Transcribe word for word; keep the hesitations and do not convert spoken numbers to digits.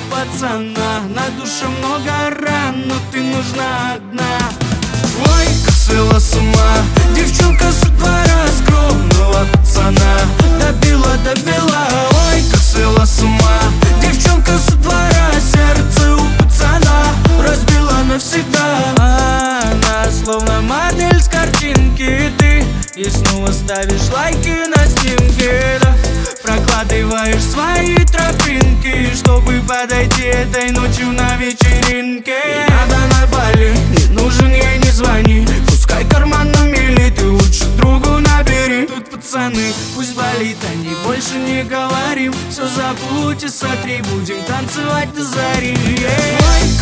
пацана. На душе много ран, но ты нужна одна. Ой, как свела с ума девчонка со двора скромного пацана. Добила, добила, ой, как свела с ума девчонка со двора. Сердце у пацана разбила навсегда. Она словно модель с картинки, ты и снова ставишь лайки на снимке, да? Прокладываешь свои тропинки, чтобы подойти этой ночью на вечеринке. Не надо на Бали, не нужен ей, не звони. Пускай карман на мили, ты лучше другу набери. Тут пацаны, пусть болит, они больше не говорим. Все забудь и сотри, будем танцевать до зари. Ой,